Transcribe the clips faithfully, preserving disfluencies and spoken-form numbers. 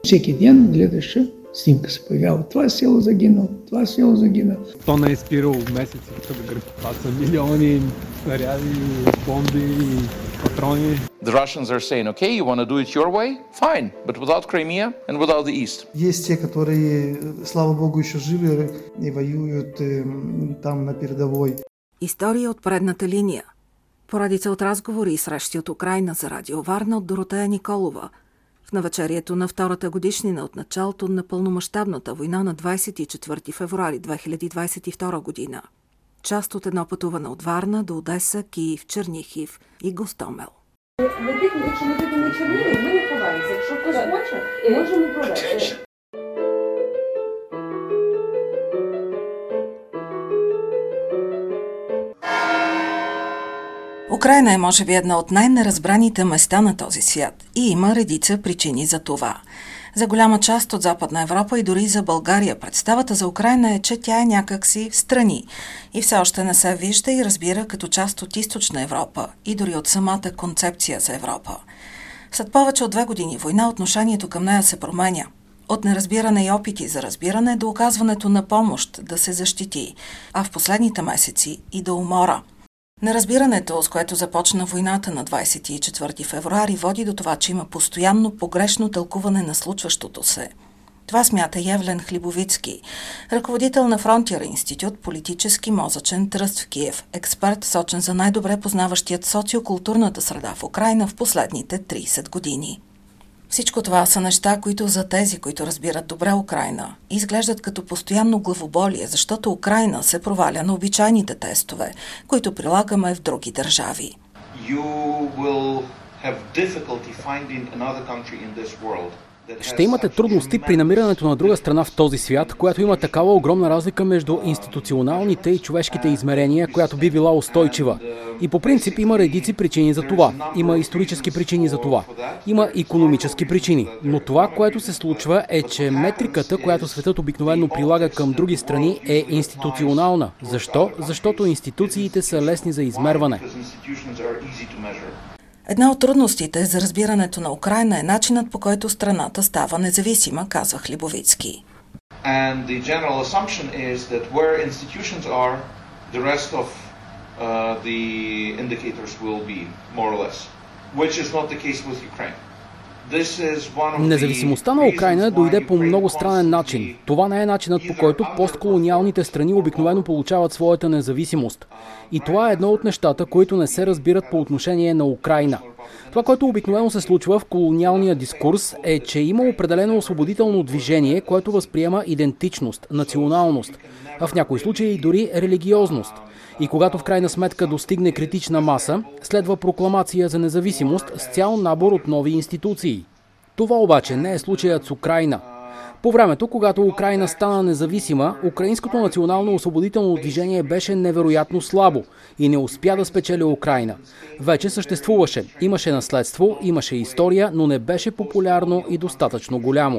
Всеки ден гледаше, снимка се появява. Това село загинало, това село загинало. То не е спирало месеци, като да гърби. Това са милиони снаряди, бомби, патрони. The Russians are saying, okay, you want to do it your way? Fine, but without Crimea and without the East. Есть те, которые, слава богу, еще живы и воюют там на передовой. История от предната линия. Поредица от разговори и срещи от Украйна за Радио Варна от Доротея Николова. В навечерието на втората годишнина от началото на пълномащабната война на двадесет и четвърти февруари две хиляди двадесет и втора година. Част от едно пътуване от Варна до Одеса, Київ, Чернігів і Гостомел. Якщо ми підемо на Чернігів, ми не ховаємося. Якщо хтось хоче, можемо провести. Украйна е може би една от най-неразбраните места на този свят и има редица причини за това. За голяма част от Западна Европа и дори за България представата за Украйна е, че тя е някакси встрани и все още не се вижда и разбира като част от Източна Европа и дори от самата концепция за Европа. След повече от две години война отношението към нея се променя. От неразбиране и опити за разбиране до оказването на помощ да се защити, а в последните месеци и до умора. Неразбирането, с което започна войната на двадесет и четвърти февруари, води до това, че има постоянно погрешно тълкуване на случващото се. Това смята Евлен Хлибовицки, ръководител на Фронтир институт политически мозъчен тръст в Киев, експерт сочен за най-добре познаващият социокултурната среда в Украйна в последните тридесет години. Всичко това са неща, които за тези, които разбират добре Украйна, изглеждат като постоянно главоболие, защото Украйна се проваля на обичайните тестове, които прилагаме в други държави. Ще имате трудности при намирането на друга страна в този свят, която има такава огромна разлика между институционалните и човешките измерения, която би била устойчива. И по принцип има редици причини за това. Има исторически причини за това. Има икономически причини. Но това, което се случва, е, че метриката, която светът обикновено прилага към други страни, е институционална. Защо? Защото институциите са лесни за измерване. Една от трудностите за разбирането на Украйна е начинът, по който страната става независима, казва Хлибовицки. And the general assumption is that where institutions are, the rest of uh, the indicators will be, more or less, which is not the case with Ukraine. Независимостта на Украйна дойде по много странен начин. Това не е начинът, по който постколониалните страни обикновено получават своята независимост. И това е едно от нещата, които не се разбират по отношение на Украйна. Това, което обикновено се случва в колониалния дискурс, е, че има определено освободително движение, което възприема идентичност, националност, а в някои случаи дори религиозност. И когато в крайна сметка достигне критична маса, следва прокламация за независимост с цял набор от нови институции. Това обаче не е случаят с Украйна. По времето, когато Украйна стана независима, украинското национално освободително движение беше невероятно слабо и не успя да спечели Украйна. Вече съществуваше, имаше наследство, имаше история, но не беше популярно и достатъчно голямо.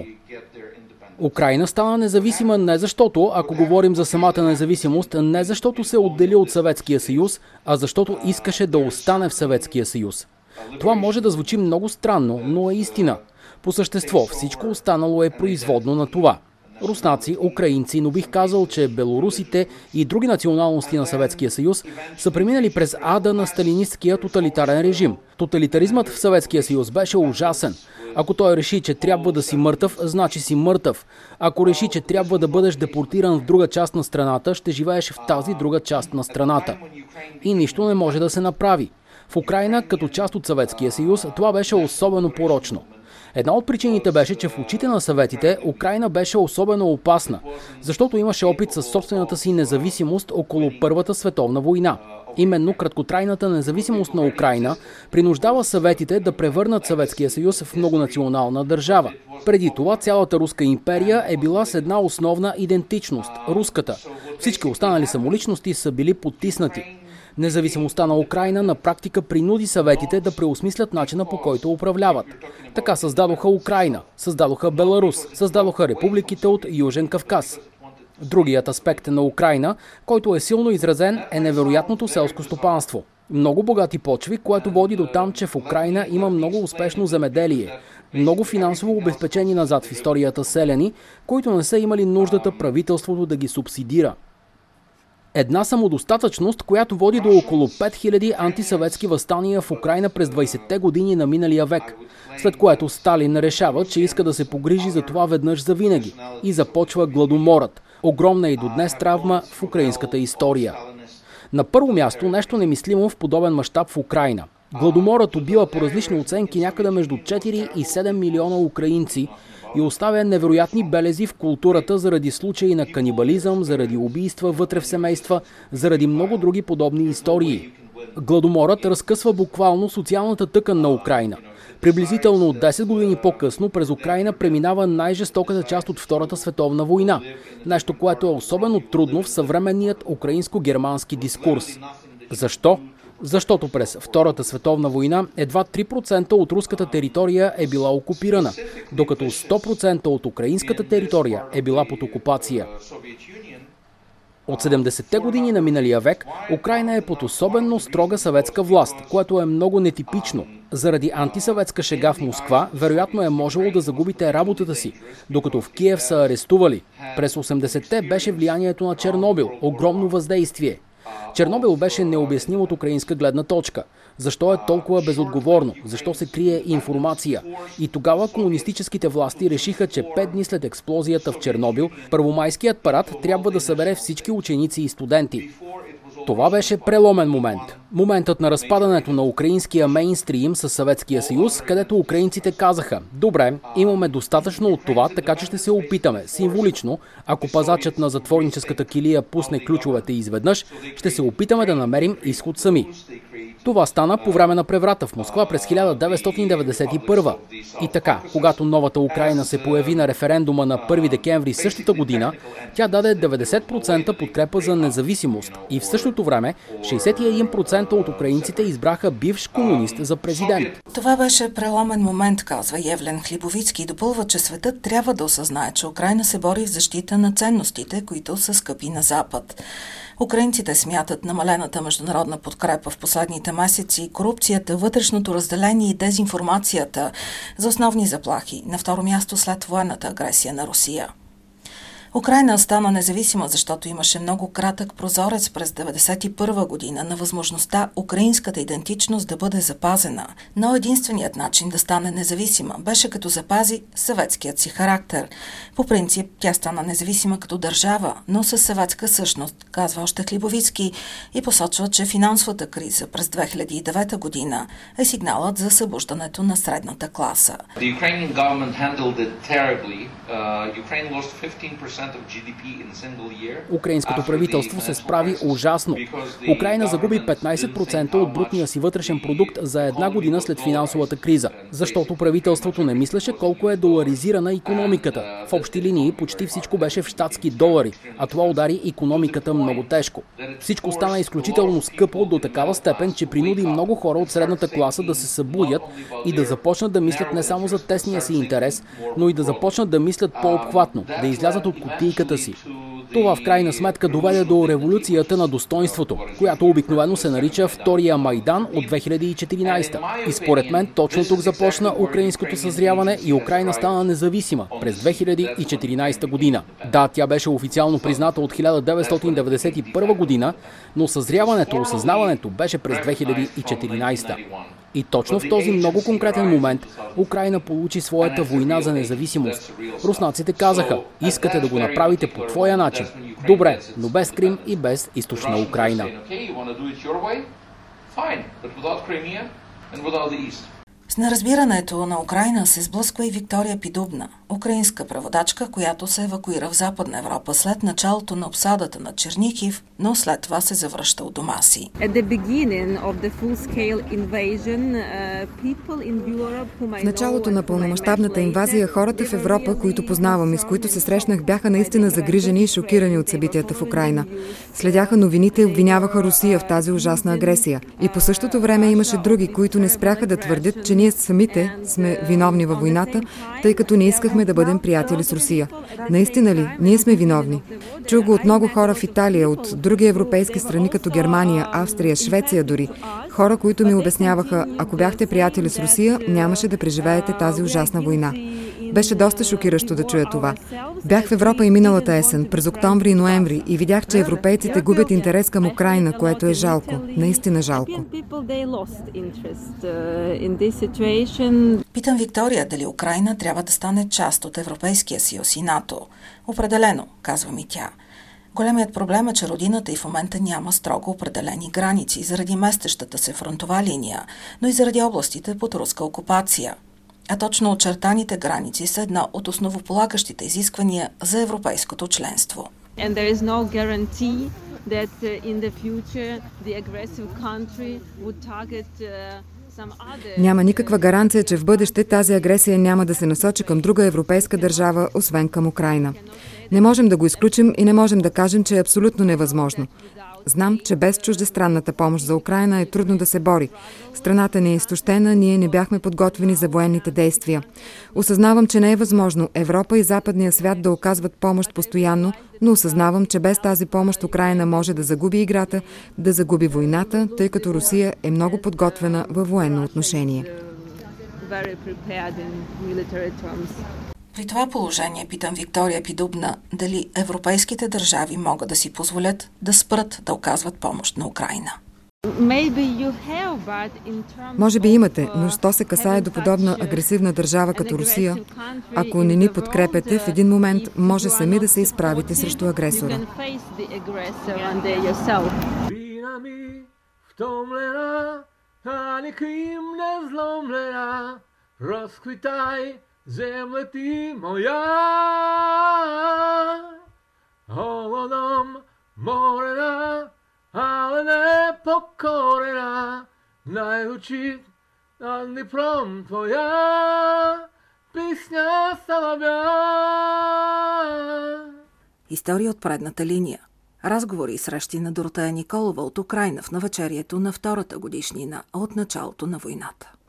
Украйна стана независима не защото, ако говорим за самата независимост, не защото се отдели от Съветския съюз, а защото искаше да остане в Съветския съюз. Това може да звучи много странно, но е истина. По същество всичко останало е производно на това. Руснаци, украинци, но бих казал, че белорусите и други националности на Съветския съюз са преминали през ада на сталинисткия тоталитарен режим. Тоталитаризмът в Съветския съюз беше ужасен. Ако той реши, че трябва да си мъртъв, значи си мъртъв. Ако реши, че трябва да бъдеш депортиран в друга част на страната, ще живееш в тази друга част на страната. И нищо не може да се направи. В Украйна, като част от Съветския съюз, това беше особено порочно. Една от причините беше, че в очите на съветите Украйна беше особено опасна, защото имаше опит със собствената си независимост около Първата световна война. Именно краткотрайната независимост на Украйна принуждава съветите да превърнат Съветския съюз в многонационална държава. Преди това цялата руска империя е била с една основна идентичност – руската. Всички останали самоличности са били потиснати. Независимостта на Украйна на практика принуди съветите да преосмислят начина, по който управляват. Така създадоха Украйна, създадоха Беларус, създадоха републиките от Южен Кавказ. Другият аспект на Украйна, който е силно изразен, е невероятното селско стопанство. Много богати почви, което води до там, че в Украйна има много успешно земеделие. Много финансово обезпечени назад в историята селяни, които не са имали нуждата правителството да ги субсидира. Една самодостатъчност, която води до около пет хиляди антисъветски въстания в Украйна през двайсетте години на миналия век, след което Сталин решава, че иска да се погрижи за това веднъж завинаги и започва гладоморът, огромна и до днес травма в украинската история. На първо място нещо немислимо в подобен мащаб в Украйна. Гладоморът убива по различни оценки някъде между четири и седем милиона украинци и оставя невероятни белези в културата заради случаи на канибализъм, заради убийства вътре в семейства, заради много други подобни истории. Гладоморът разкъсва буквално социалната тъкан на Украйна. Приблизително десет години по-късно през Украйна преминава най-жестоката част от Втората световна война. Нещо, което е особено трудно в съвременният украинско-германски дискурс. Защо? Защото през Втората световна война едва три процента от руската територия е била окупирана, докато сто процента от украинската територия е била под окупация. От седемдесетте години на миналия век Украйна е под особено строга съветска власт, което е много нетипично. Заради антисъветска шега в Москва, вероятно е можело да загубите работата си, докато в Киев са арестували. През осемдесетте беше влиянието на Чернобил, огромно въздействие. Чернобил беше необясним от украинска гледна точка. Защо е толкова безотговорно? Защо се крие информация? И тогава комунистическите власти решиха, че пет дни след експлозията в Чернобил, първомайският парад трябва да събере всички ученици и студенти. Това беше преломен момент. Моментът на разпадането на украинския мейнстрим със Съветския съюз, където украинците казаха: добре, имаме достатъчно от това, така че ще се опитаме. Символично, ако пазачът на затворническата килия пусне ключовете изведнъж, ще се опитаме да намерим изход сами. Това стана по време на преврата в Москва през хиляда деветстотин деветдесет и първа. И така, когато новата Украйна се появи на референдума на първи декември същата година, тя даде деветдесет процента подкрепа за независимост и в същото време шейсет и един процента от украинците избраха бивш комунист за президент. Това беше преломен момент, казва Евлен Хлибовицки, и допълва, че светът трябва да осъзнае, че Украйна се бори в защита на ценностите, които са скъпи на Запад. Украинците смятат намалената международна подкрепа в последните месеци, корупцията, вътрешното разделение и дезинформацията за основни заплахи, на второ място след военната агресия на Русия. Украйна стана независима, защото имаше много кратък прозорец през деветдесет и първа година на възможността украинската идентичност да бъде запазена. Но единственият начин да стане независима беше като запази съветският си характер. По принцип, тя стана независима като държава, но със съветска същност, казва още Хлибовицки, и посочва, че финансовата криза през две хиляди и девета година е сигналът за събуждането на средната класа. Украинското правителство се справи ужасно. Украйна загуби петнайсет процента от брутния си вътрешен продукт за една година след финансовата криза, защото правителството не мислеше колко е доларизирана икономиката. В общи линии почти всичко беше в щатски долари, а това удари икономиката много тежко. Всичко стана изключително скъпо до такава степен, че принуди много хора от средната класа да се събудят и да започнат да мислят не само за тесния си интерес, но и да започнат да мислят по-обхватно, да излязат от кутийката си. Това в крайна сметка доведе до революцията на достоинството, която обикновено се нарича Втория Майдан от две хиляди и четиринайсета. И според мен точно тук започна украинското съзряване и Украйна стана независима през две хиляди и четиринайсета година. Да, тя беше официално призната от хиляда деветстотин деветдесет и първа година, но съзряването, осъзнаването беше през две хиляди и четиринайсета. И точно в този много конкретен момент Украйна получи своята война за независимост. Руснаците казаха: искате да го направите по твоя начин. Добре, но без Крим и без източна Украйна. С неразбирането на Украйна се сблъсква и Виктория Пидубна, украинска преводачка, която се евакуира в Западна Европа след началото на обсадата на Чернигив, но след това се завръща у дома си. В началото на пълномащабната инвазия хората в Европа, които познавам и с които се срещнах, бяха наистина загрижени и шокирани от събитията в Украйна. Следяха новините и обвиняваха Русия в тази ужасна агресия. И по същото време имаше други, които не спряха да твърдят, че ние самите сме виновни във войната, тъй като не искахме да бъдем приятели с Русия. Наистина ли? Ние сме виновни. Чух го от много хора в Италия, от други европейски страни като Германия, Австрия, Швеция дори. Хора, които ми обясняваха: ако бяхте приятели с Русия, нямаше да преживеете тази ужасна война. Беше доста шокиращо да чуя това. Бях в Европа и миналата есен, през октомври и ноември, и видях, че европейците губят интерес към Украйна, което е жалко. Наистина жалко. Питам Виктория дали Украйна трябва да стане част от Европейския съюз и НАТО. Определено, казва ми тя. Големият проблем е, че родината и в момента няма строго определени граници заради местещата се фронтова линия, но и заради областите под руска окупация. А точно очертаните граници са една от основополагащите изисквания за европейското членство. Няма никаква гаранция, че в бъдеще тази агресия няма да се насочи към друга европейска държава, освен към Украйна. Не можем да го изключим и не можем да кажем, че е абсолютно невъзможно. Знам, че без чуждестранната помощ за Украйна е трудно да се бори. Страната ни е изтощена, ние не бяхме подготвени за военните действия. Осъзнавам, че не е възможно Европа и западния свят да оказват помощ постоянно, но осъзнавам, че без тази помощ Украйна може да загуби играта, да загуби войната, тъй като Русия е много подготвена във военно отношение. При това положение питам Виктория Пидубна дали европейските държави могат да си позволят да спрат да оказват помощ на Украйна. Може би имате, но що се касае до подобна агресивна държава като Русия, ако не ни подкрепяте, в един момент може сами да се изправите срещу агресора. Земле ти моя, холодом морена, але не покорена, най-лучи над Дніпром твоя, пісня солов'я. История от предната линия. Разговори и срещи на Доротея Николова от Украйна в навечерието на втората годишнина от началото на войната.